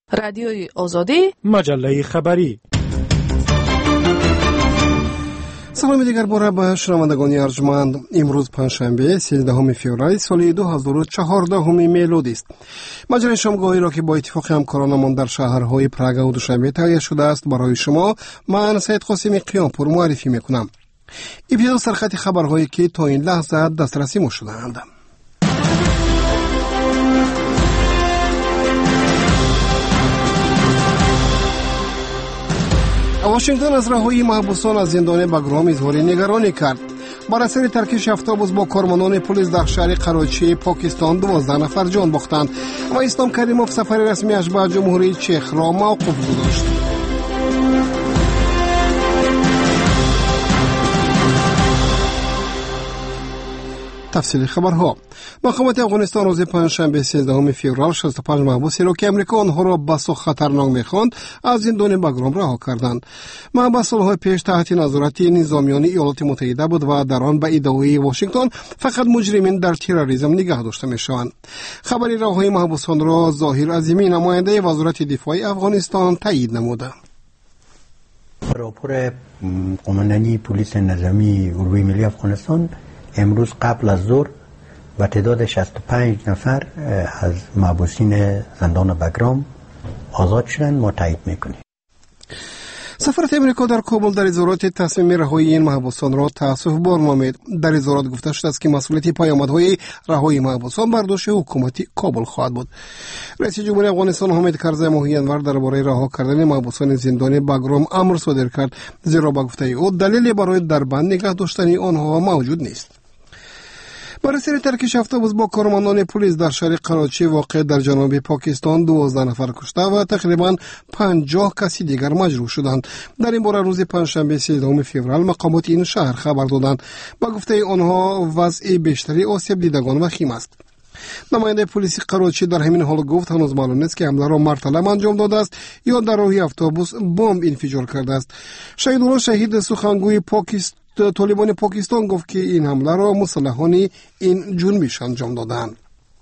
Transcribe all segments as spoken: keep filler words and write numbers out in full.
رادیوی آزادی، مجله خبری. سلام دیگر باره به شنوندگان ارجمند. امروز پنجشنبه سیزدهم فوریه سال دو هزار و چهارده میلادی است. مجله شامگاهی را که با اتفاق همکارانمان در شهرهای پراگ و دوشنبه تهیه شده است برای شما من سید قاسمی قیامپور معرفی میکنم. ابتدا سرخط خبرهایی که تا این لحظه دسترسی ما شده‌اند. واشنگتن از رهایی محبوسان از زندان بگرام اظهار نگرانی کرد. بر اثر ترکش اتوبوس با کارمندان پلیس در شهر قراچی پاکستان دوازده نفر جان باختند و اسلام کریموف سفر رسمی‌اش به جمهوری چک را موقوف گذاشت. تفصیل خبرها. محکمه افغانستان روز پنجشنبه سیزدهم فوریه شصت و پنج محبوسی را که امریکا آنها را بس و خطرناک می‌خواند از زندان بگرام رها کردند. محبس سالهای پیش تحت نظارت نظامیان ایالات متحده بود و در آن به ادعای واشنگتن فقط مجرمین در تروریسم نگاه داشته می‌شوند. خبر رهایی محبوسان را ظاهر عظیمی نماینده وزارت دفاع افغانستان تایید نمود. راپور قماندانی پلیس نظامی اروی ملی افغانستان امروز قبل از ظهر و تعداد شصت و پنج نفر از محبوسین زندان بگرام آزاد شدن. ما تایید میکنیم. سفارت امریکا در کابل در اظهارات تصمیم رهایی این محبوسان را تأسف بار نامید. در اظهارات گفته شده است که مسئولیت پیامدهای رهایی محبوسان بر دوش حکومت کابل خواهد بود. رئیس جمهور افغانستان حامد کرزی ماهی انور درباره رها کردن محبوسان زندان بگرام امر صادر کرد، زیرا به گفته او دلیلی برای دربند نگاه داشتن آنها موجود نیست. بر اثر ترکش اتوبوس با کارمندان پلیس در شهر قراچی واقع در جنوب پاکستان دوازده نفر کشته و تقریبا پنجاه کسی دیگر مجروح شدند. در این باره روز پنجشنبه سیزدهم فوریه مقامات این شهر خبر دادند. با گفته آنها وضع بیشتری آسیب دیدگان وخیم است. نماینده پلیس قراچی در همین حال گفت هنوز معلوم نیست که حمله را مرتلم انجام داده است یا در راه اتوبوس بمب انفجار کرده است. شهیدالله شهید سخنگوی پاکستان طالبان پاکستان گفت که این حمله را مسلحان این جنبش انجام دادند.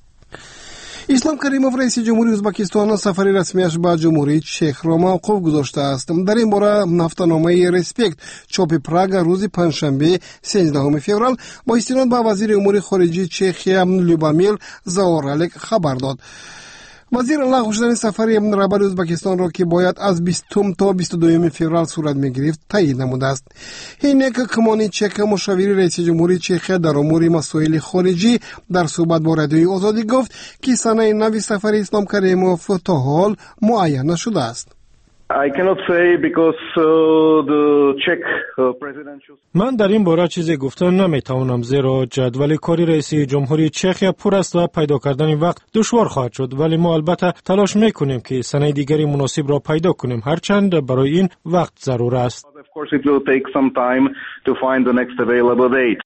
اسلام کریموف رئیس جمهوری ازبکستان سفر رسمیش به جمهوری چک را موقوف گذاشته است. در این باره نامه ریسپکت چاپ پراگ روز پنجشنبه سیزدهم فوریه با استناد به وزیر امور خارجه چخیا لوبامیل زاورالک خبر داد. وزیر لغو شدن سفر رهبر ازبکستان را که باید از بیستم تا بیست و دوم فوریه صورت می‌گرفت تایید نموده است. هینک کمانی چک مشاور رئیس جمهوری چک در امور مسائل خارجی در صحبت با رادیوی آزادی گفت که سنه نو سفر اسلام کریموف تا حال معین نشده است. I cannot say because uh, the Czech uh, presidential... من در این باره چیزی گفتن نمیتوانم، زیرا جدول کاری رئیس جمهوری چخیا پر است و پیدا کردن وقت دشوار خواهد شد، ولی ما البته تلاش میکنیم که سنه دیگری مناسب را پیدا کنیم، هرچند برای این وقت ضرور است. Of course it will take some time to find the next available date.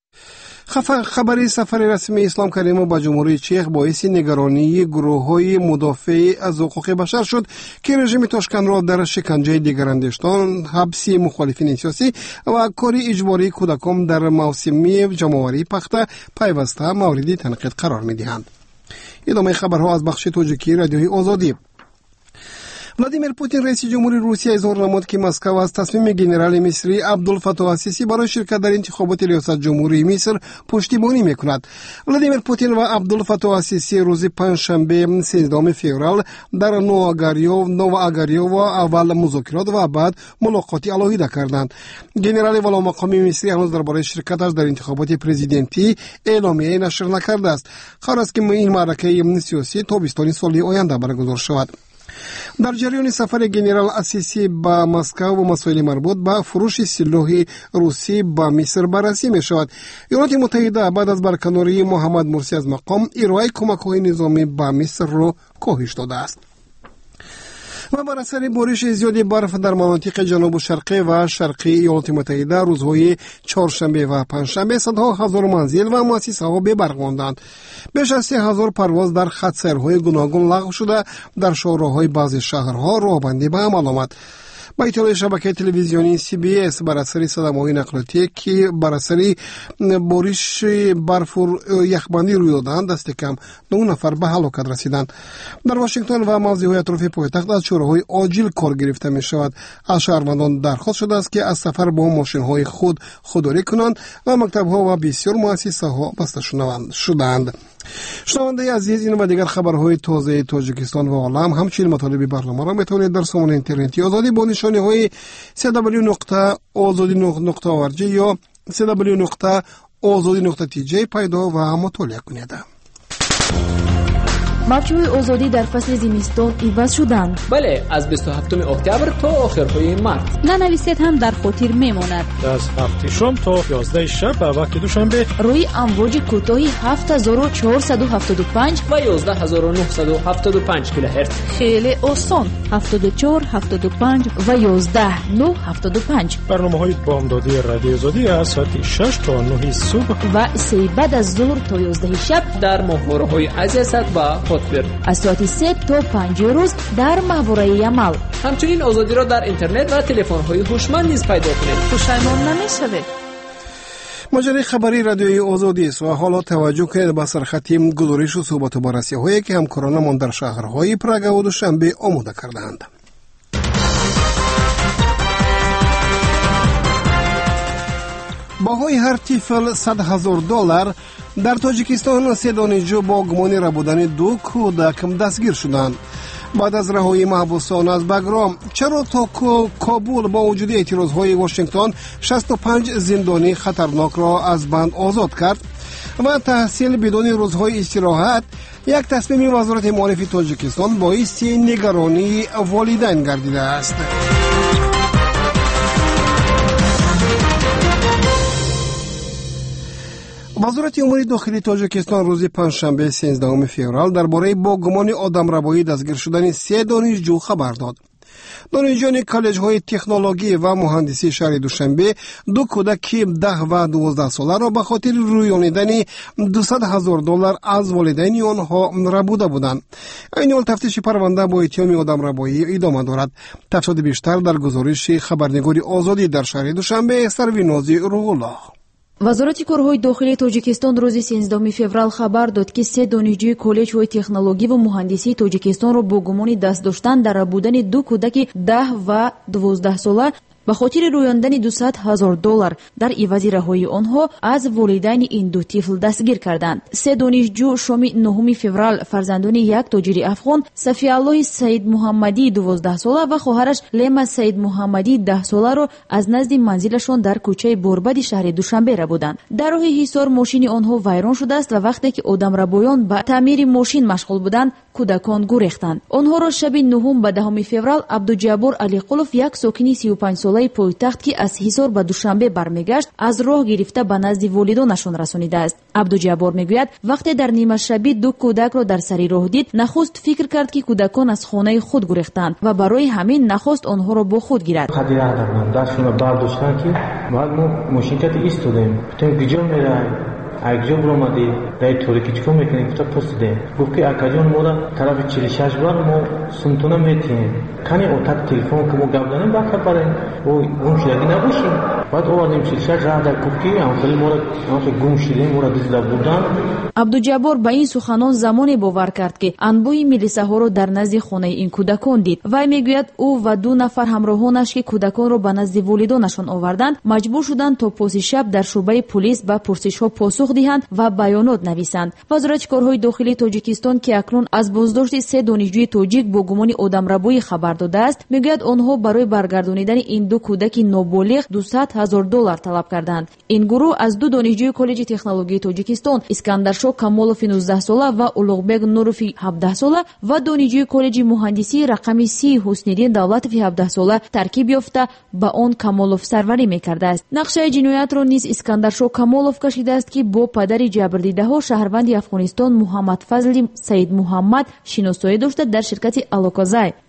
خبری سفر رسمی اسلام کریموف به جمهوری چک باعث نگرانی گروه‌های مدافع از حقوق بشر شد که رژیم تاشکند را در شکنجه دیگراندیشان، حبس مخالفین سیاسی و کاری اجباری کودکان در موسمی جمع‌آوری پخته پیوسته مورد تنقید قرار می‌دهند. ادامه خبرها از بخش تاجیکی رادیوی آزادی. ولادیمیر پوتین رئیس جمهوری روسیه اظهار نمود که مسکو از تصمیم ژنرال مصری عبدالفتاح السیسی برای شرکت در انتخابات ریاست جمهوری مصر پشتیبانی میکند. ولادیمیر پوتین و عبدالفتاح السیسی روز پنجشنبه سیزدهم فوریه در نوآگاریو نوآگاریو و اول مذاکرات و بعد ملاقاتی علاهیده کردند. ژنرال ولامقامی مصری هنوز درباره شرکتش در انتخابات پرزیدنتی اعلامیه نشر نکرده است. قرار است که این معرکه سیاسی تابستان سال آینده برگزار شود. در جریان سفر ژنرال السیسی به مسکو و مسائل مربوط به فروش سلاح روسی به مصر بررسی می شود. ایالات متحده بعد از برکناری محمد مرسی از مقام ارائه کمک‌های نظامی به مصر را کاهش داده است. و بر اثر بارش زیادی برف در مناطق جنوب و شرقی و شرقی ایالات متحده روزهای چهارشنبه و پنجشنبه صدها هزار منزل و مؤسسه ها به برق ماندند. بیش از سه هزار پرواز در خط سیرهای گوناگون لغو شده، در شاهراهای بعضی شهرها راهبندی به عمل آمد. با اطلاع شبکه تلویزیونی سی بی اس بر اثر صدمه‌های نقلیاتی که بر اثر بارش برف و یخبندی روی دادند دست کم نه نفر به هلاکت رسیدند. در واشنگتن و موضع‌های اطراف پایتخت از شوراهای عاجل کار گرفته می شود. از شهروندان درخواست شده است که از سفر با ماشین‌های خود خودداری کنند و مکتب‌ها و بسیار مؤسسه‌ها بسته شدند. شنونده عزیز، این و دیگر خبرهای تازه تاجیکستان و عالم همچنین مطالب برنامه را میتوانید در سامانه اینترنتی آزادی با نشانی های سی دبلیو نقطه آزادی نقطه او ار جی یا سی دبلیو نقطه آزادی نقطه تی جی پیدا و مطالعه کنید. موجهای آزادی در فصل زمستان عوض شدند. بله، از بیست و هفتم اکتبر تا آخرهای مارس. ننویسید هم در خاطر میماند. از هفت شام تا یازده شب به وقت دوشنبه روی امواج کوتاه هفت هزار و چهارصد و هفتاد و پنج و یازده هزار و نهصد و هفتاد و پنج کیلوهرتز. خیلی آسان. هفتاد و چهار، هفتاد و پنج و یازده نه هفتاد و پنج. برنامه‌های بامدادی رادیو آزادی از ساعت شش تا نه صبح و سه بعد از ظهر تا یازده شب در ماهواره‌های عزیزت و از ساعت سه تا پنج روز در ماهواره عمل. همچنین آزادی را در اینترنت و تلفن‌های هوشمند نیز پیدا کنید. پشیمان نمی‌شوید. مجله خبری رادیوی آزادی است و حالا توجه کنید به سرخط گزارش و صحبت و بررسی‌هایی که همکارانمان در شهرهای پراگ و دوشنبه آماده کرده‌اند. باهای هر طفل صد هزار دلار. در تاجیکستان سه دانشجو با گمان ربودن دو کودک دستگیر شدند. بعد از رهایی محبوسان از بگرام، چرا تا کابل با وجود اعتراضهای واشنگتن شصت و پنج زندانی خطرناک را از بند آزاد کرد و تحصیل بدون روزهای استراحت، یک تصمیم وزارت معارف تاجیکستان باعث نگرانی والدین گردیده است. وزارت امور داخلی تاجیکستان روز پنجشنبه سیزدهم فوریه درباره با گمان آدمربایی دستگیر شدن سه دانشجو خبر داد. دانشجویان کالج‌های تکنولوژی و مهندسی شهر دوشنبه دو کودک ده و دوازده ساله را به خاطر رویانیدن دویست هزار دلار از والدین آنها ربوده بودند. این حال تفتیش پرونده با اتهام آدمربایی ادامه دارد. تفصیلات بیشتر در گزارش خبرنگار آزادی در شهر دوشنبه سروینازی روح الله. وزارت کارهای داخلی تاجیکستان روز سیزدهم فوریه خبر داد که سه دانشجوی کالج‌های تکنولوژی و مهندسی تاجیکستان را با گمان دست داشتن در ربودن دو کودک ده و دوازده ساله به خاطر رویاندن دویست هزار دلار در عوض رهایی آنها از والدین این دو طفل دستگیر کردند. سه دانشجو شام نهم فوریه فرزندان یک تاجر افغان صفی‌الله سید محمدی دوازده ساله و خواهرش لیما سید محمدی ده ساله را از نزد منزلشان در کوچه بوربد شهر دوشنبه ربودند. در راه حصار ماشین آنها ویران شده است و وقتی که آدمربایان به تعمیر ماشین مشغول بودند، کودکان گریختند. آنها را شب نهم به دهم فوریه عبدالجبار علی قلوف، یک ساکن سی و پنج ساله پایتخت که از حصار به دوشنبه برمیگشت، از راه گرفته به نزد والدانشان رسانیده است. عبدالجبار میگوید وقتی در نیمه شبی دو کودک را در سری راه دید، نخست فکر کرد که کودکان از خانه خود گریختند و برای همین نخست آنها را با خود گیرد. خدیره دادن دستشون را برداشتن که بعد ما ماشین کت ایستادیم، گفتیم کجا میره؟ اگه برامدی در طوری که چیکار میکنی؟ گفت پرسیدیم، گفت که اکاجان ما را طرف چهل و شش بار ما سنتونه میتیم، کنی اتاق تلفن که ما گپ زنیم با خبریم و گم شدگی نباشیم. بعد آوردیم چهل و شش راه در کوکی انقلی ما را انقلی گم شدیم، ما را دزدیده بودن. عبدالجبار به این سخنان زمانی باور کرد که انبوه ملیسه ها را در نزد خانه این کودکان دید. وی میگوید او و دو نفر همراهانش که کودکان را به نزد والدانشان آوردند، مجبور شدند تا پاس شب در شعبه پلیس به پرسش ها پاسخ دهند و بیانات نویسند. وزارت کارهای داخلی تاجیکستان که اکنون از بازداشت سه دانشجوی تاجیک با گمان آدمربایی خبر داده است، میگوید آنها برای برگردانیدن این دو کودک نابالغ دویست هزار دلار طلب کردند. این گروه از دو دانشجوی کالج تکنولوژی تاجیکستان، اسکندرشاه کامولوف نوزده ساله و اولوغبек نوروف هفده ساله و دانشجوی کالج مهندسی رقم سی حسنیدین دولتوف هفده ساله ترکیب یافته به آن کامولوف سروری میکرده است. نقشه جنایت را نیز اسکندرشاه کامولوف کشیده است که با پدر جبردیده ها شهروند افغانستان محمد فضل سید محمد شناسایی داشته در شرکت الوکازای.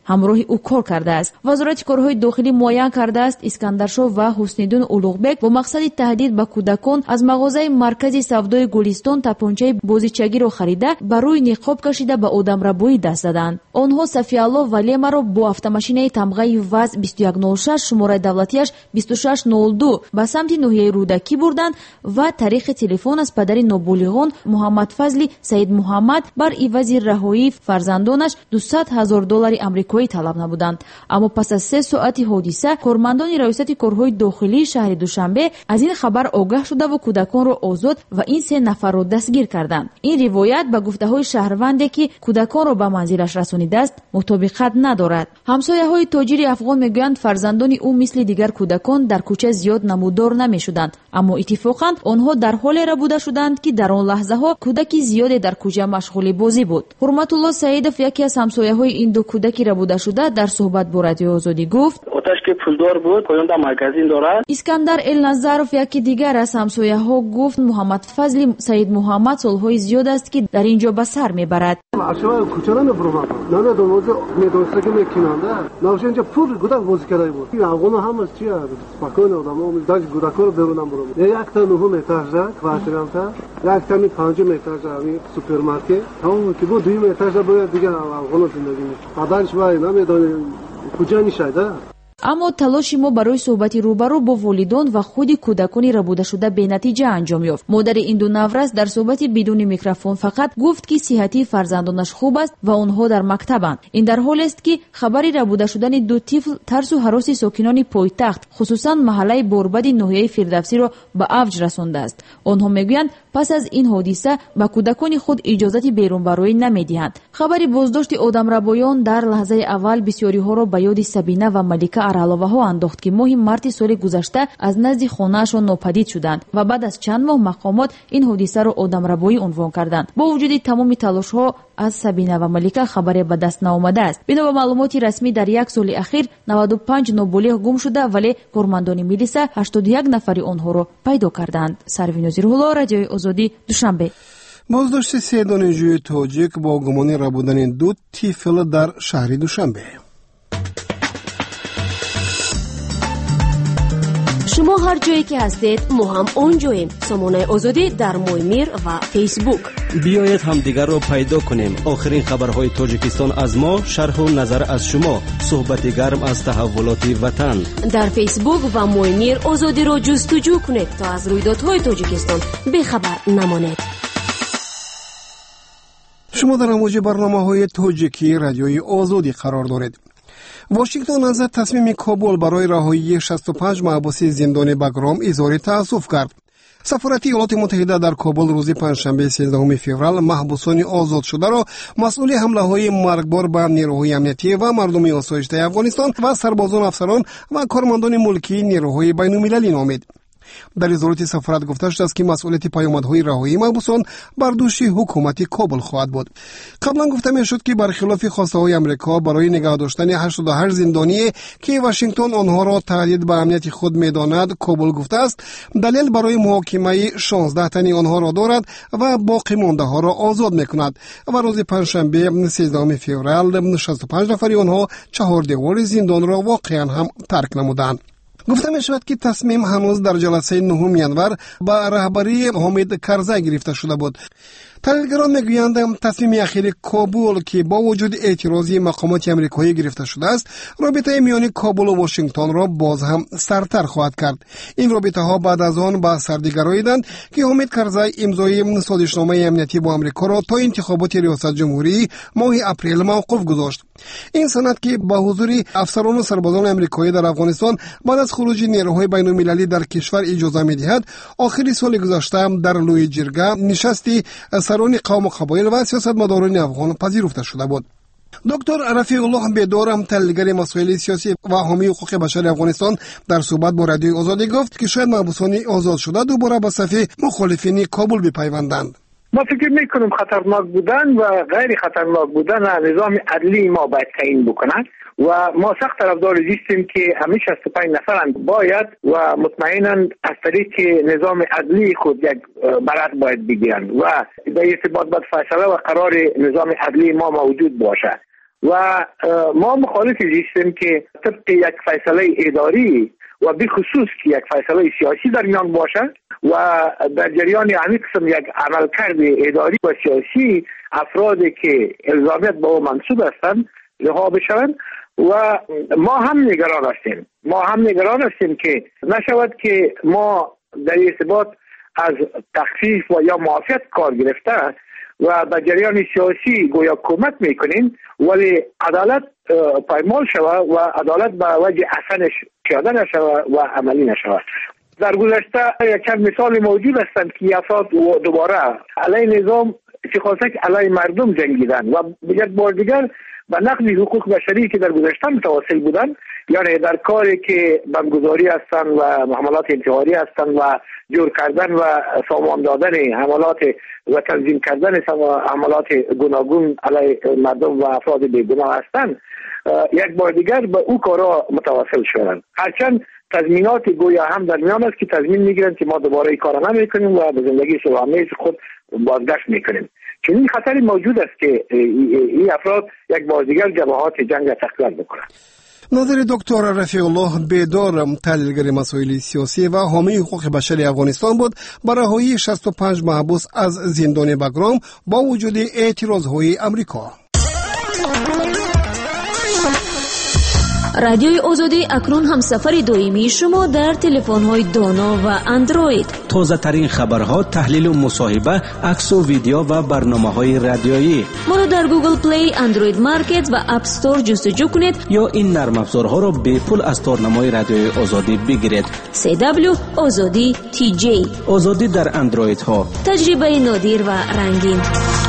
ҳамроҳи او кор кардааст. вазорати корҳои дохилӣ муайян кардааст искандаршоҳ ва ҳусниддин улуғбек бо мақсади таҳдид ба кӯдакон аз мағозаи маркази савдои гулистон тапончаи бозичагиро харида ба рӯи ниқоб кашида ба одамрабоӣ даст заданд. онҳо Сафиалло Валемаро бо автомашинаи тамғаи ВАЗ двести یک صفر шесть шумораи давлатиаш двести шесть صفر دو ба самти ноҳияи рӯдакӣ бурданд ва тариқи телефон аз падари нобулиғон Муҳаммадфазли Саид Муҳаммад бар ивази раҳоии фарзандонаш дусад ҳазор доллари амрикоӣ талаб намуданд. аммо пас аз се соати ҳодиса кормандони раёсати корҳои дохилии шаҳри Душанбе аз ин хабар огаҳ шудаву кӯдаконро озод ва ин се нафарро дастгир карданд. ин ривоят ба гуфтаҳои шаҳрванде ки кӯдаконро ба манзилаш расонидааст мутобиқат надорад. ҳамсояҳои тоҷири афғон мегӯянд фарзандони ӯ мисли дигар кӯдакон дар кӯча зиёд намуддор намешуданд, аммо иттифоқан онҳо дар ҳолеро буда шуданд ки дар он лаҳзаҳо кӯдаки зиёде дар кӯча машғули бозӣ буд. ҳурматулло Саидов, яке аз ҳамсояҳои ин ду кӯдаки рабудашуда, дар суҳбат бо Радиои Озодӣ гуфт: оташ ки пулдор буд, поёнда марказин дорад. Искандар Элназаров, яке дигар аз ҳамсояҳо, гуфт Муҳаммадфазли Саид Муҳаммад солҳои зиёд аст ки дар ин ҷо ба сар мебарад. аммо талоши мо барои суҳбати рӯбарӯ бо волидон ва худи кӯдакони рабудашуда бенатиҷа анҷом ёфт. модари ин ду наврас дар суҳбати бидуни микрофон фақат гуфт ки сиҳатии фарзандонаш хуб аст ва онҳо дар мактабанд. ин дар ҳолест ки хабари рабуда шудани ду тифл тарсу ҳароси сокинони пойтахт, хусусан маҳаллаи Борбади ноҳияи Фирдавсиро ба авҷ расондааст. онҳо мегӯянд пас аз ин ҳодиса ба кӯдакони худ иҷозати берунбароӣ намедиҳанд. хабари боздошти одамрабоён дар лаҳзаи аввал бисёриҳоро ба ёди Сабина ва Малика араловаҳо андохт ки моҳи марти соли гузашта аз назди хонаашон нопадид шуданд ва баъд аз чанд моҳ мақомот ин ҳодисаро одамрабоӣ унвон карданд. бо вуҷуди тамоми талошҳо аз Сабина ва Малика хабаре ба даст наомадааст. бино ба маълумоти расмӣ дар як соли ахир наваду панҷ ноболиғ гум шуда, вале кормандони милиса ҳаштоду як нафари онҳоро пайдо карданд. Сарвин Нозирулло, Радиои Озодӣ, Душанбе. боздошти се донишҷӯи тоҷик бо гумони рабудани ду тифл дар шаҳри Душанбе. шумо ҳар ҷое ки ҳастед мо ҳам он ҷоем. сомонаи озодӣ дар Моймир ва фейсбук. биёед ҳамдигарро пайдо кунем. охирин хабарҳои Тоҷикистон аз мо, шарҳу назар аз шумо, суҳбати гарм аз таҳаввулоти ватан. дар фейсбук ва Моймир озодиро ҷустуҷӯ кунед то аз рӯйдодҳои Тоҷикистон бехабар намонед. шумо дар амоҷи барномаҳои тоҷикӣ Радиои Озодӣ қарор доред. Вашингтон аз тасмими Кобул барои раҳоии шасту панҷ маҳбуси зиндони Багром изҳори таассуф кард. сафорати Иёлоти Муттаҳида дар Кобул рӯзи панҷшанбе сенздаҳуми феврал маҳбусони озодшударо масъули ҳамлаҳои маргбор ба нерӯҳои амниятӣ ва мардуми осоиштаи Афғонистон ва сарбозон, афсарон ва кормандони мулкии нерӯҳои байнумилалӣ номид. дар изҳороти сафорат гуфта шудааст ки масъулияти паёмадҳои раҳоии маҳбусон бар дӯши ҳукумати Кобул хоҳад буд. қаблан гуфта мешуд ки бархилофи хостаҳои Амрико барои нигоҳ доштани ҳаштоду ҳашт зиндоние ки Вашингтон онҳоро таҳдид ба амнияти худ медонад, Кобул гуфтааст далел барои муҳокимаи шонздаҳ тани онҳоро дорад ва боқӣ мондаҳоро озод мекунад. ва рӯзи панҷшанбе сенздаҳуми феврал шасту панҷ нафари онҳо чаҳордевори зиндонро воқеан ҳам тарк намуданд. гуфта мешавад ки тасмим ҳанӯз дар ҷаласаи нуҳуми январ ба раҳбарии Ҳомид Карзай гирифта шуда буд. таҳлилгарон мегӯянд тасмими ахири Кобул ки бо вуҷуди эътирози мақомоти амрикоӣ гирифта шудааст, робитаи миёни Кобулу Вашингтонро боз ҳам сартар хоҳад кард. ин робитаҳо баъд аз он ба сарди гароиданд ки Ҳомид Карзай имзои созишномаи амниятӣ бо Амрикоро то интихоботи риёсатҷумҳурии моҳи апрел мавқуф гузошт. ин санад ки ба ҳузури афсарону сарбозони амрикоӣ дар Афғонистон баъд аз хуруҷи нерӯҳои байнумилалӣ дар кишвар иҷоза медиҳад. охири соли гузашта дар Лӯи ҷирга нишасти сарони қавму қабоил ва сиёсатмадорони афғон пазируфта шуда буд. доктор Рафиуллоҳ Бедор, таҳлилгари масоили сиёсӣ ва ҳомии ҳуқуқи башари Афғонистон, дар суҳбат бо Радиои Озодӣ гуфт ки шояд маҳбусони озодшуда дубора ба сафи мухолифини Кобул бипайванданд. ما فکر میکنم خطرناک بودن و غیر خطرناک بودن نظام عدلی ما باید تعیین بکنن و ما سخت طرفدار هستیم که همه شصت و پنج نفرند باید و مطمئنا از طریق نظام عدلی خود یک برات باید بگیرند و در ارتباط با فیصله و قرار نظام عدلی ما موجود باشه و ما مخالف هستیم که طبق یک فیصله اداری و به خصوص که یک فیصله سیاسی در میان باشد و در جریان همین قسم یک عملکرد اداری و سیاسی افرادی که الزامیت به او منصوب هستند رها بشوند و ما هم نگران هستیم ما هم نگران هستیم که نشود که ما در ارتباط از تخفیف و یا معافیت کار گرفته و به جریان سیاسی گویا کمک میکنیم ولی عدالت پایمال شود و عدالت به وجه اصلش پیاده نشود و عملی نشود. در گذشته یک چند مثال موجود هستند که افراد دوباره علیه نظام چه خاصه که علیه مردم جنگیدن و یک بار دیگر به نقض حقوق بشری که در گذشته متواصل بودن، یعنی در کاری که بمبگذاری هستند و حملات انتحاری هستند و جور کردن و سامان دادن حملات و تنظیم کردن حملات گوناگون علیه مردم و افراد بیگناه هستند، یک بار دیگر به او کارا متواصل شدند. هرچند تضمینات گویا هم در میان است که تضمین میگیرند که ما دوباره این کارا نمیکنیم و به زندگی صلح‌آمیز خود بازگشت میکنیم. چنین خطری موجود است که این افراد یک بار دیگر جبهات جنگ را تقویت بکنند. نظر دکتر رفیع الله بیدار، تحلیلگر مسائل سیاسی و حامی حقوق بشری افغانستان بود، برای رهایی شصت و پنج محبوس از زندان بگرام با وجود اعتراضهای امریکا. رادیوی آزادی اکنون هم سفر دائمی شما در تلفن‌های دانا و اندروید. تازه ترین خبرها، تحلیل و مصاحبه، عکس و ویدیو و برنامه‌های رادیویی. ما را در گوگل پلی، اندروید مارکت و اپ استور جستجو کنید یا این نرم افزارها را به پول از تارنمای رادیوی آزادی بگیرید. سی دبلیو آزادی تی جی. آزادی در اندروید ها. تجربه نادر و رنگین.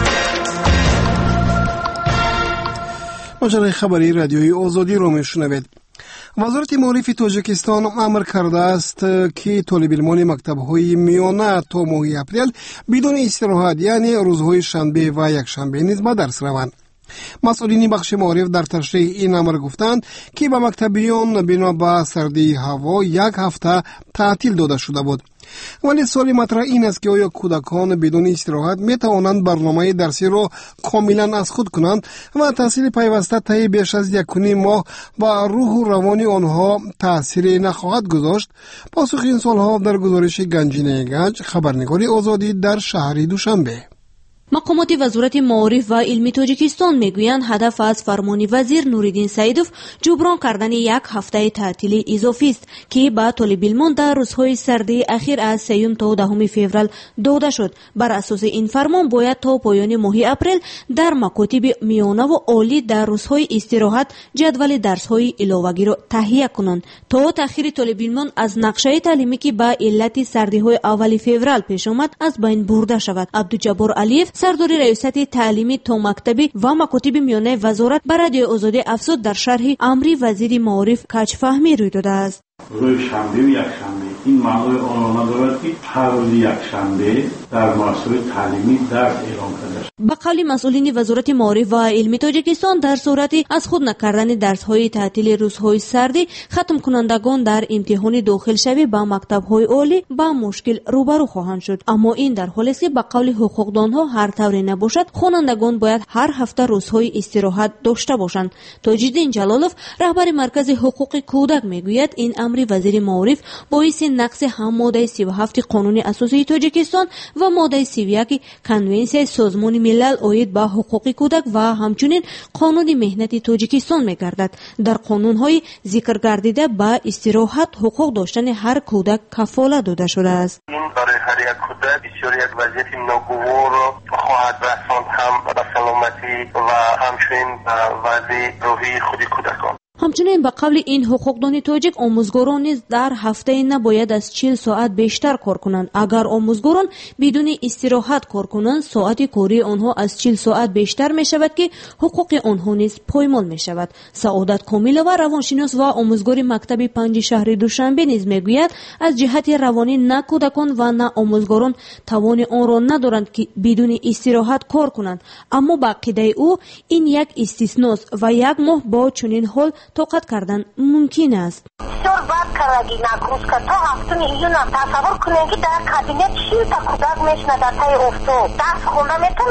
مجله خبری رادیوی آزادی رو میشنوید. وزارت معارف تاجیکستان امر کرده است که طالب علمان مکتب‌های میانه تا ماه اپریل بدون استراحت، یعنی روزهای شنبه و یک شنبه نیز به درس روند. مسئولین بخش معارف در تشریح این امر گفتند که به مکتبیان بنا به سردی هوا یک هفته تعطیل داده شده بود. ولی سوال مطرح این است که آیا کودکان بدون استراحت می توانند برنامه درسی را کاملا از خود کنند و تحصیل پیوسته طی بیش از یک و نیم ماه و روح و روان آنها تأثیری نخواهد گذاشت؟ پاسخ این سوالها در گزارش گنجینه گنج، خبرنگار آزادی در شهر دوشنبه. مقامات وزارت معارف و علمی تاجیکستان میگویند هدف از فرمان وزیر نوریدین سعیدوف جبران کردن یک هفته تعطیل اضافی است که با طالب علمان در روزهای سردی اخیر از سیوم تا دهم فوریه داده شد. بر اساس این فرمان باید تا پایان ماه اپریل در مکاتب میانه و عالی در روزهای استراحت جدول درس‌های علاوه‌ای را تهیه کنند تا تأخیر طالب علمان از نقشه تعلیمی که با علت سردی‌های اول فوریه پیش آمد از بین برده شود. عبدالجبار علیف، سردار ریاست تعلیمی تا مکتبی و مکاتب میانه وزارت، بر رادیو آزادی افزود در شرح امری وزیر معارف کج فهمی روی داده است. روز شنبه و یک شنبه این معنای آن ندارد که هر روز یک شنبه در مؤسسه تعلیمی درس اعلام کرده شود. به قول مسئولین وزارت معارف و علمی تاجیکستان، در صورتی از خود نکردن درس‌های تعطیل روزهای سردی، ختم کنندگان در امتحان داخل شوی به مکتب‌های عالی با مشکل روبرو خواهند شد. اما این در حالی است که به قول حقوقدانها هر طوری نباشد خوانندگان باید هر هفته روزهای استراحت داشته باشند. تاج‌الدین جلالوف، رهبر مرکز حقوق کودک، میگوید این امر وزیر معارف باعث نقض هم ماده سی و هفت قانون اساسی تاجیکستان و ماده سی و یک کنونسیون سازمان ملل عاید به حقوق کودک و همچنین قانون مهنت تاجیکستان می‌گردد. در قانون‌های ذکر گردیده با استراحت حقوق داشتن هر کودک کفالت داده شده است. این برای هر یک کودک بسیار یک وضعیت ناگوار خواهد رساند، هم به سلامتی و همچنین به وضع روحی خود کودکان. همچنین به قول این حقوقدان تاجیک، آموزگاران نیز در هفته نباید از چهل ساعت بیشتر کار کنند. اگر آموزگاران بدون استراحت کار کنند، ساعت کاری آنها از چهل ساعت بیشتر می شود که حقوق آنها نیز پایمال می شود. سعادت کاملова، روانشناس و آموزگار مکتب پنج شهر دوشنبه نیز میگوید از جهت روانی نه کودکان و نه آموزگاران توان آن را ندارند که بدون استراحت کار کنند. اما با عقیده او این یک استثناست و یک ماه با چنین حال طاقت کردن ممکن است. بسیار بد کارگی نکروز که تا هفته میلیون هم تصور کنید که در کابینت چیل تا کودک میشنه در تای افتو درس خونده میتوند.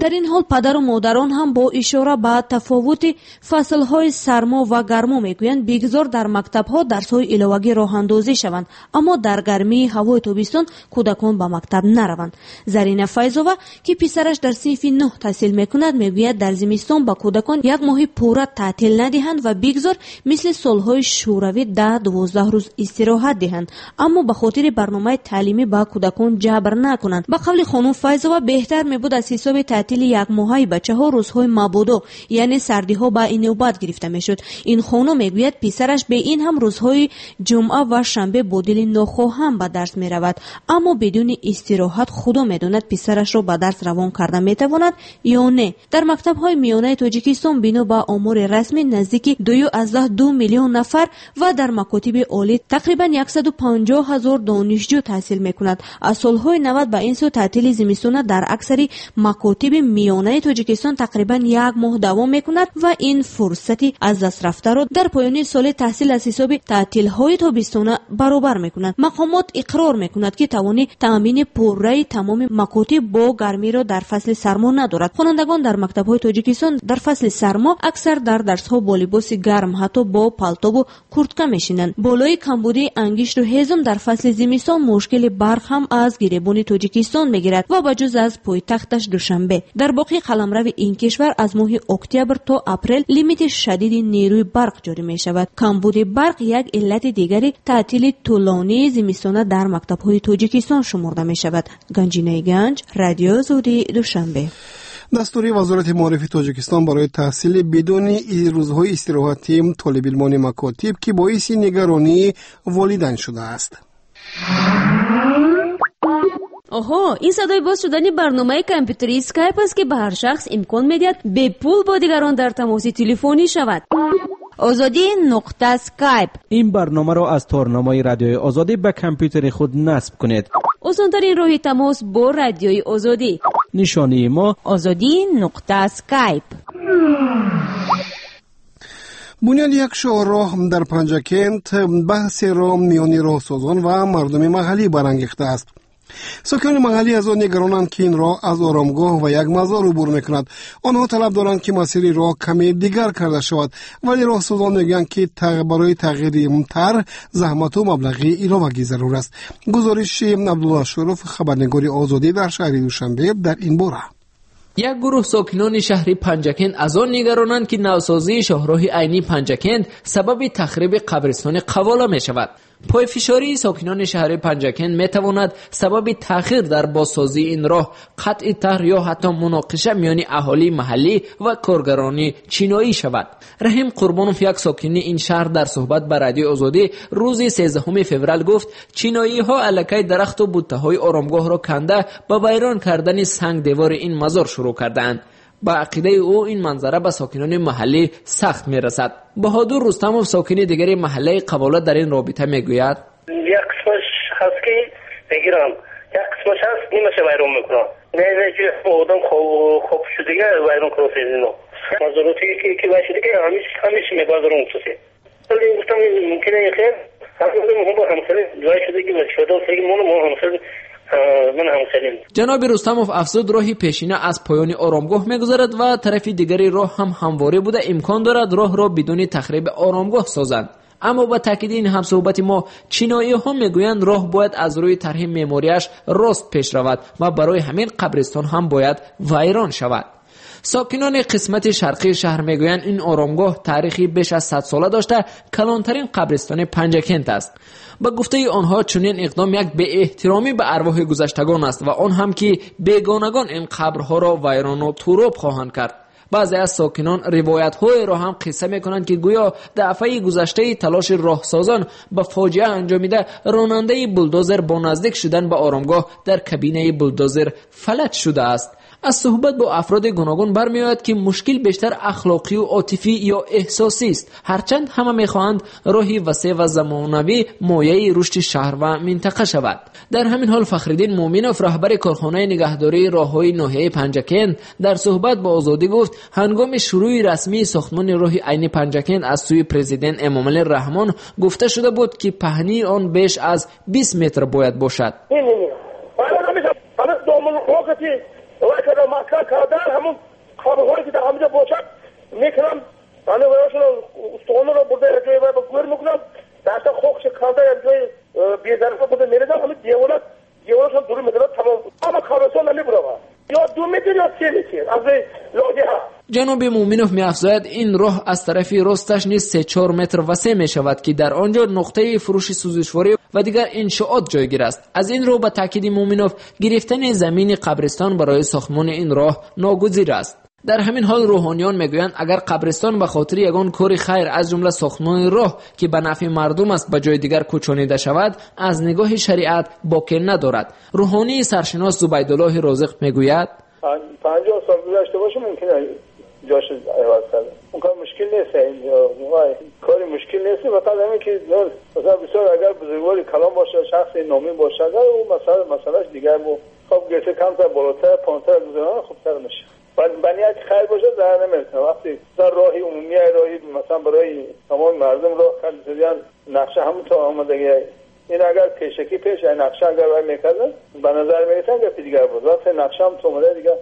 در این حال پدر و مادران هم با اشاره به تفاوت فصل‌های سرما و گرما میگویند بگذار در مکتب‌ها درس‌های الهوگی راه اندازی شوند، اما در گرمی هوای تابستان کودکان به مکتب نروند. زرینه فیض‌آور که پسرش در صنف نه تحصیل میکند میگوید در زمستان به کودکان یک ماه پوره تعطیل ندهند و بگذار مثل سال‌های شوروی ده دوازده روز استراحت دهند، اما به خاطر برنامه تعلیمی به کودکان جبر نکنند. به قول خانم فیض‌آور بهتر میبود از حساب تعطیل یک ماهی بچه‌ها روزهای مبادا یعنی سردی‌ها به این نوبت گرفته میشد. این خانم میگوید پسرش به این هم روزهای جمعه و شنبه با دل ناخواهم به درس میرود، اما بدون استراحت خدا میداند پسرش را به درس روان کرده میتواند یا نه. در مکتب‌های میانه تاجیکستان بنا به آمار رسمی نزدیک دو میلیون نفر و در مکاتب عالی تقریبا صد و پنجاه هزار دانشجو تحصیل میکند. از سالهای نود به این سو تعطیل زمستانه در اکثر مکاتب میانه تاجیکستان تقریبا یک ماه دوام میکند و این فرصتی از دست رفته را در پایان سال تحصیل از حساب تعطیل‌های تابستانه برابر میکند. مقامات اقرار میکند که توان تامین پوره تمام مکاتب با گرمی را در فصل سرما ندارد. خوانندگان در مکتب‌های تاجیکستان در فصل سرما اکثر در درس‌ها با لباس گرم حتی با پالتو و کورتکه میشینند. بالای کمبودی انگشت و هضم در فصل زمستان مشکل برق هم از گریبان تاجیکستان میگیرد و بجز از پایتختش دوشنبه. در باقی قلمرو این کشور از ماه اکتبر تا اپریل لیمیت شدید نیروی برق جاری می شود. کمبود برق یک علت دیگری تعطیل طولانی زمستانه در مکتب‌های تاجیکستان شمرده می شود. گنجینه گنج، رادیو آزادی، دوشنبه. دستور وزارت معارف تاجیکستان برای تحصیل بدون روزهای استراحتی طالب علمان مکاتب که باعث نگرانی والدین شده است. آها، این صدای باز شدن برنامه کامپیوتری اسکایپ است که به هر شخص امکان میدهد به پول با دیگران در تماس تلفنی شود. آزادی نقطه اسکایپ. این برنامه را از تارنامه رادیوی آزادی به کامپیوتر خود نصب کنید. آسان‌ترین راه تماس با رادیوی آزادی. نشانی ما آزادی نقطه اسکایپ. بنیاد یک شاهراه در پنجکент بحث را میان راهسازان و مردم محلی برانگیخته است. ساکنان محلی از آن نگرانند که این راه از آرامگاه و یک مزار عبور میکند. آنها طلب دارند که مسیر راه کمی دیگر کرده شود، ولی راهسازان میگویند که برای تغییر طرح زحمت و مبلغی علاوه‌ای ضرور است. گزارش عبدالله شرف، خبرنگار آزادی در شهر دوشنبه در این باره. یک گروه ساکنان شهر پنجکند از آن نگرانند که نوسازی شاهراه عینی پنجکند سبب تخریب قبرستان قواله می شود. پایفشاری ساکنان شهر پنجکند می تواند سبب تأخیر در بازسازی این راه، قطع طرح یا حتی مناقشه میان اهالی محلی و کارگران چینایی شود. رحیم قربانوف، یک ساکن این شهر، در صحبت با رادیو آزادی روز سیزدهم فوریه گفت چینایی ها الکی درخت و بوته های آرامگاه را کنده با ویران کردن سنگ دیوار این مزار شروع کردند. با عقیده او این منظره به ساکنان محلی سخت میرسد. بهادر رستموف، ساکن دیگری محله قواله، در این رابطه میگوید یک قسمش هست که بگیرم، یک قسمش هست نیمش ویران میکنم. نه نه که آدم خوب شده که ویران کنه سیزینو مزاراتی که که باشه دیگه همیشه همیشه میبازرون توسی. ولی گفتم ممکنه خیر همون با همسری جای شده که شده سری مون مون همسری جناب رستموف افزود راهی پیشینه از پایان آرامگاه میگذارد و طرف دیگری راه هم همواره بوده امکان دارد راه را بدون تخریب آرامگاه سازند. اما با تاکید این هم صحبت ما، چینایی ها میگویند راه باید از روی طرح معماریش راست پیش رود و برای همین قبرستان هم باید ویران شود. ساکنان قسمت شرقی شهر میگویند این آرامگاه تاریخی بیش از صد ساله داشته کلانترین قبرستان پنجکند است. با گفته آنها چنین اقدام یک به احترامی به ارواح گذشتگان است و آن هم که بیگانگان این قبرها را ویران و تروب خواهند کرد. بعضی از ساکنان روایت‌های را هم قصه می‌کنند که گویا دفعه گذشته تلاش راهسازان به فاجعه انجامیده راننده بولدوزر با نزدیک شدن به آرامگاه در کابینه بولدوزر فلج شده است. از صحبت با افراد گوناگون برمی‌آید که مشکل بیشتر اخلاقی و عاطفی یا احساسی است، هرچند همه می‌خواهند راهی وسیع و زمانوی مایه رشد شهر و منطقه شود. در همین حال فخرالدین مومنوف، رهبر کارخانه نگهداری راه‌های ناحیه پنجکند، در صحبت با آزادی گفت هنگام شروع رسمی ساختمان راه عین پنجکند از سوی پرزیدنت امامعلی رحمان گفته شده بود که پهنی آن بیش از بیست متر باید باشد. ولی که مطلع کردن همون کابل‌هایی که در همونجا باشد میکنم آنه برایشون استخوان رو برده یک جایی باید گویر میکنم دسته خوکش کرده یک جایی بی‌ظرفه برده میریزم همین دیوالت دیوالش هم دوری میدارد تمام اما کابلستان نمیبرم یا دو متر یا سه متر از لاجه ها. جناب مومینوف می‌افزاید این راه از طرف راستش نیز سه چهار متر وسیع می شود که در آنجا نقطه فروش سوزشواری و دیگر انشاءات جایگیر است. از این رو به تاکید مومینوف گرفتن زمین قبرستان برای ساختمان این راه ناگزیر است. در همین حال روحانیان میگویند اگر قبرستان به خاطر یگان کار خیر از جمله ساختمان راه که به نفع مردم است به جای دیگر کوچانیده شود از نگاه شریعت باکی ندارد. روحانی سرشناس زبیدالله رازق میگوید پنجاه سال گذشته باشه ممکنه جاش عوض کنه. اون کار مشکل نیست، اینجا کاری مشکل نیست. فقط همین که مثلا بسیار اگر بزرگواری کلام باشه شخص نامی باشه اگر اون مسئله مسئلهش دیگر بود خب گرفته کمتر بالاتر پانتر گذارن خوب تر میشه. بنیاد خیر باشه در نمیتونه. وقتی مثلا راهی عمومی راهی مثلا برای تمام مردم راه کردن نقشه همون تا آمادگی این اگر پیشکی پیش نقشه اگر برای میکردن به نظر میرسن که دیگر بود وقتی نقشه هم تو اومده دیگه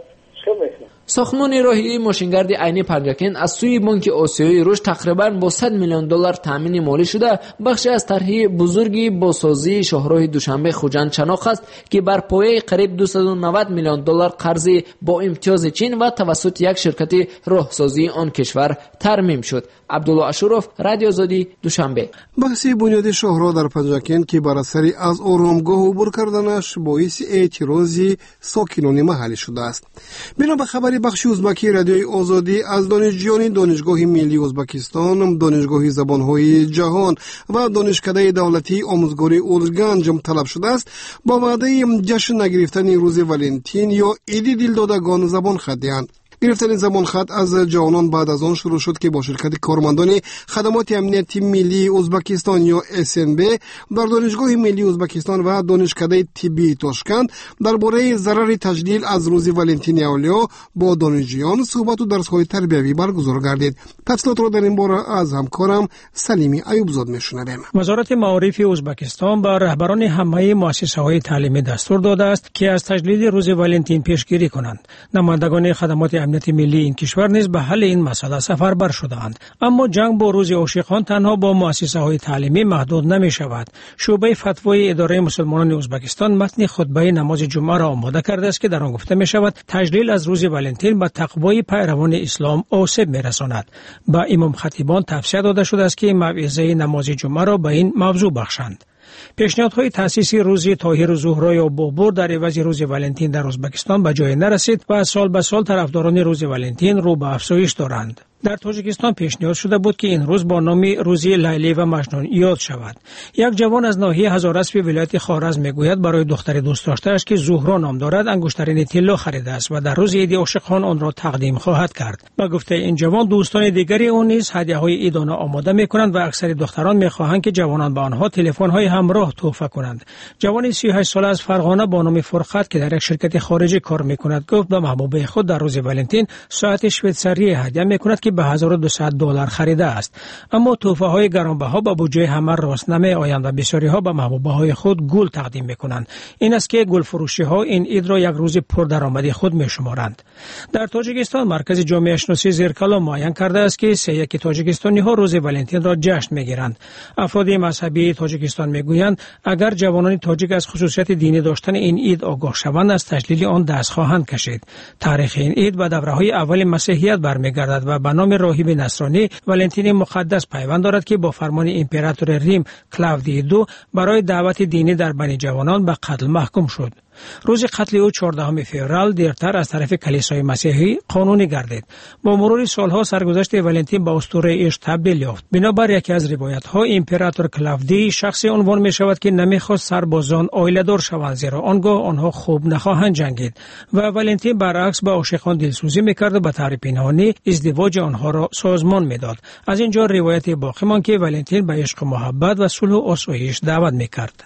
ساختمان راهی ماشینگرد عینی پنجاکن از سوی بانک آسیایی رشد تقریبا با صد میلیون دلار تامین مالی شده بخشی از طرح بزرگی بازسازی شاهراه دوشنبه خوجند چناق است که بر پایه قریب دویست و نود میلیون دلار قرض با امتیاز چین و توسط یک شرکت راهسازی آن کشور ترمیم شد. عبدالله اشرف، رادیو آزادی، دوشنبه. بحث بنیاد شاهراه در پنجاکن که بر اثر از آرامگاه عبور کردنش باعث اعتراض ساکنان محلی شده است. بنا به خبر بخش ازبکی رادیوی آزادی از دانشجویان دانشگاه ملی ازبکستان، دانشگاه زبانهای جهان و دانشکده دولتی آموزگاری اولگنج طلب شده است با وعده جشن نگرفتن روز ولنتین یا عید دلدادگان زبان خطی‌اند. گرفتن زبان خط از جوانان بعد از آن شروع شد که با شرکت کارمندان خدمات امنیتی ملی ازبکستان یا اس ان بی در دانشگاه ملی ازبکستان و دانشکده طبی تاشکند درباره ضرر تجلیل از روز ولنتین اولیا با دانشجویان صحبت و درس‌های تربیوی برگزار گردید. تفصیلات را در این باره از همکارم سلیمی ایوبزاد میشنویم. وزارت معارف ازبکستان با رهبران همه مؤسسه‌های تعلیمی دستور داده است که از تجلیل روز ولنتین پیشگیری کنند. نمایندگان خدمات امنیت ملی این کشور نیز به حل این مسئله سفربر شده‌اند. اما جنگ با روز عاشقان تنها با مؤسسه‌های تعلیمی محدود نمی شود. شعبه فتوای اداره مسلمانان ازبکستان متن خطبه نماز جمعه را آماده کرده است که در آن گفته می شود تجلیل از روز ولنتین به تقوای پیروان اسلام آسیب می رساند. با امام خطیبان توصیه داده شده است که موعظه نماز جمعه را به این موضوع بخشند. پیشنهادهای تأسیس روز طاهر الزهرا یا بابور در عوض روز ولنتین در ازبکستان به جای نرسید و از سال به سال طرفداران روز ولنتین رو به افزایش دارند. در تاجیکستان پیشنهاد شده بود که این روز با نام روز لیلی و مجنون یاد شود. یک جوان از ناحیه هزاراسپ ولایت خوارزم میگوید برای دختر دوست داشته‌اش که زهرا نام دارد انگشترین طلا خریده است و در روز عید عاشقان آن را تقدیم خواهد کرد. با گفته این جوان دوستان دیگری او نیز هدیه‌های عیدانه آماده می‌کنند و اکثر دختران می‌خواهند که جوانان به آنها تلفن‌های همراه تحفه کنند. جوانی سی و هشت ساله از فرغانه با نام فرخت که در یک شرکت خارجی کار می‌کند گفت به محبوبه خود در روز ولنتین ساعت شویتزری هدیه می‌کند که به هزار و دویست دلار خریده است. اما تحفه‌های گرانبها با بودجه همه راست نمی آیند و بسیاری‌ها به محبوبه‌های خود گل تقدیم می‌کنند. این است که گل فروشی‌ها این عید را یک روز پردرآمدی خود می‌شمارند. در تاجیکستان مرکز جامعه شناسی زیرکلا معین کرده است که سه یک تاجیکستانی‌ها روز ولنتین را جشن می‌گیرند. افراد مذهبی تاجیکستان می‌گویند اگر جوانان تاجیک از خصوصیت دینی داشتن این عید آگاه شوند از تجلیل آن دست خواهند کشید. تاریخ این عید به دوره‌های اول مسیحیت برمیگردد و به نام راهب نصرانی ولنتین مقدس پیوند دارد که با فرمان امپراتور ریم کلاودی دو برای دعوت دینی در بین جوانان به قتل محکوم شد. روز قتل او چهاردهم فوریه دیرتر از طرف کلیسای مسیحی قانونی گردید. با مرور سالها سرگذشت ولنتین به اسطوره عشق تبدیل یافت. بنابر یکی از روایت‌ها امپراتور کلاودی شخصی عنوان می شود که نمی‌خواست سربازان عائله‌دار شوند زیرا آنگاه آنها خوب نخواهند جنگید و ولنتین برعکس به عاشقان دلسوزی می‌کرد و به طور پنهانی ازدواج آنها را سازمان می‌داد. از اینجا روایت باقی ماند که ولنتین به عشق و محبت و صلح و آسایش دعوت می‌کرد.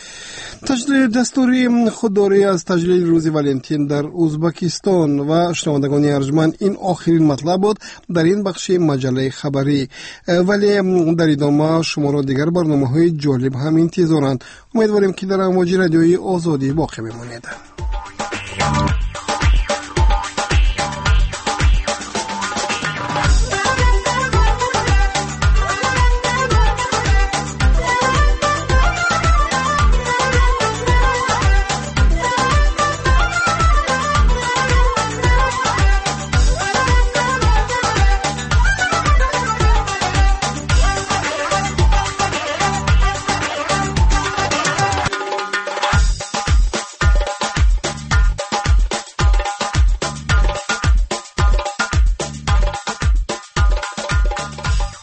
تجلیل دستوری خودداری از تجلیل روز ولنتین در ازبکستان و شنوندگان ارجمند این آخرین مطلب بود در این بخش مجله خبری، ولی در ادامه شما را دیگر برنامه‌های جالب هم انتظارند. امیدواریم که در امواج رادیوی آزادی باقی بمانید.